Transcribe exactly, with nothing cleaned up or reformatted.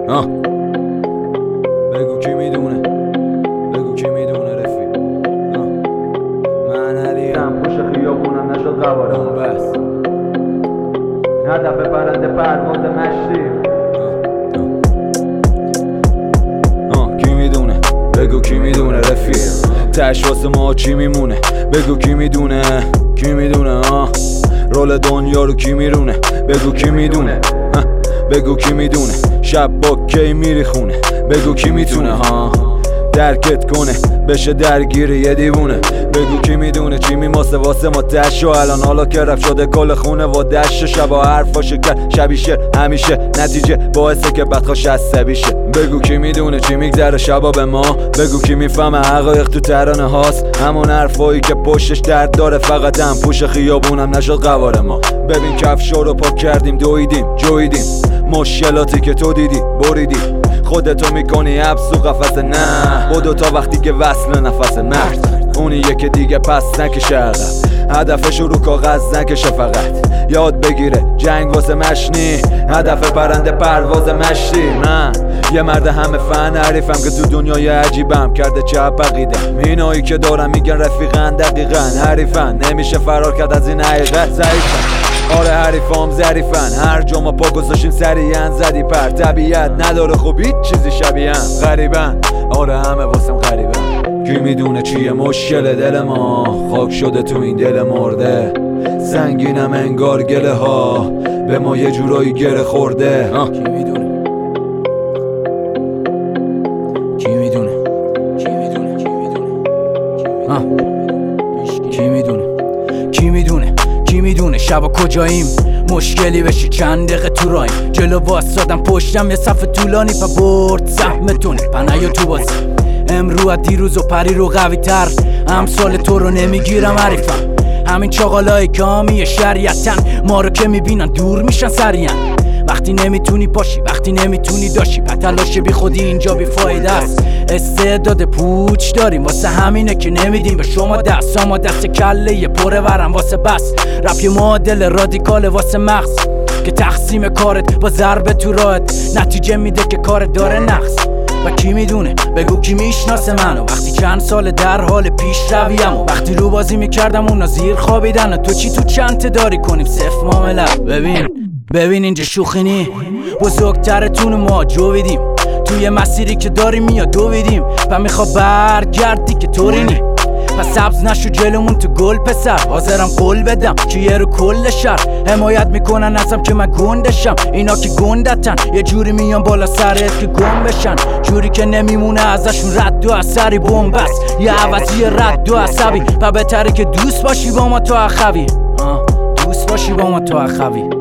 آه. بگو کی میدونه، بگو کی میدونه رفیق. من علیم پوش خیابونم نشد قوارم بس هدف برنده پرواز مشتی. آه کی میدونه، بگو کی میدونه رفیق. تش واسه ما چی میمونه، بگو کی میدونه، کی میدونه. آه رول دنیا رو کی میرونه، بگو کی میدونه، بگو کی میدونه. شب با کی میری خونه، بگو کی میتونه ها درکت کنه بشه درگیر یه دیوونه. بگو کی میدونه چی میماسه واسه ما تش و الان حالا که رفت شده کل خونه و دشت شبا حرفا شکر شبیشه همیشه نتیجه باعثه که بدخواش عصبی شه. بگو کی میدونه چی میگذره شبا به ما، بگو کی میفهمه حقایق تو ترانه هاست. همون حرفایی که پشتش درد داره فقط هم پوش خیابونم نشد قوار ما. ببین کفشا رو پاک کردیم دویدیم جویدیم مشکلاتی که تو دیدی بریدی خودتو میکنی حبس و قفس. نه بدو تا وقتی که وصل نفس مرد اونی که دیگه پس نکشه عقب هدفشو رو کاغذ نکشه فقط یاد بگیره جنگ واسه مشنی هدف برنده پرواز مشتی. من یه مرد همه فن حریفم که تو دنیای عجیبم کرده چه عقیدم. اینایی که دارم میگن رفیقن دقیقا حریفن نمیشه فرار کرد از این حقیقت. ضعیفن آره حریفام ظریفن هر جا ما پا گذاشتیم سریعن زدی پر. طبیعت نداره خوب هیچ چیزی شبیهن غریبن آره همه واسم غریبن. کی میدونه چیه مشکل دل ما خاک شده تو این دل مرده سنگینم انگار گله ها به ما یه جورایی گره خورده. کی میدونه، کی میدونه، کی میدونه، کی میدونه، کی میدونه، کی میدونه، کی میدونه شبا کجاییم مشکلی بشه چند دقیقه تو رایم جلو واسادم پشتم یه صف طولانی پا برد سهمتونه پنایا تو بازی امرو از دیروز و پری رو قوی تر امثال تو رو نمیگیرم حریفم. همین چاقالای کامی شریعتن ما رو که میبینن دور میشن سریعن. وقتی نمیتونی پاشی وقتی نمیتونی داشی و تلاش بی خودی اینجا بی فایده است. استعداد پوچ داریم واسه همینه که نمیدیم به شما دست. اما دست کله یه پره ورم واسه بس رپ یه معادل رادیکال واسه مغز که تقسیم کارت با ضربه تو راحت نتیجه میده که کارت داره نقص. و کی میدونه، بگو کی میشناسه منو وقتی چند سال در حال پیش رویم و وقتی رو بازی میکردم اونا زیر خوابیدن و تو چی تو چند داری کنیم صف معامله. ببین ببین اینجا شوخی نی بزرگترتون ما جویدیم توی مسیری که داریم میاد دویدیم و میخوا برگردی که طوری نی پس سبز نشو جلومون تو گل پسر حاضرم قول بدم که یه رو کل شهر حمایت میکنن ازم که من گندشم. اینا که گندتن یه جوری میان بالا سرت که گم بشن جوری که نمیمونه ازشون رد و اثری بومبست یه عوضی رد و عصبی و بهتره که دوست باشی با ما تو اخوی دوست باشی با ما تو اخوی.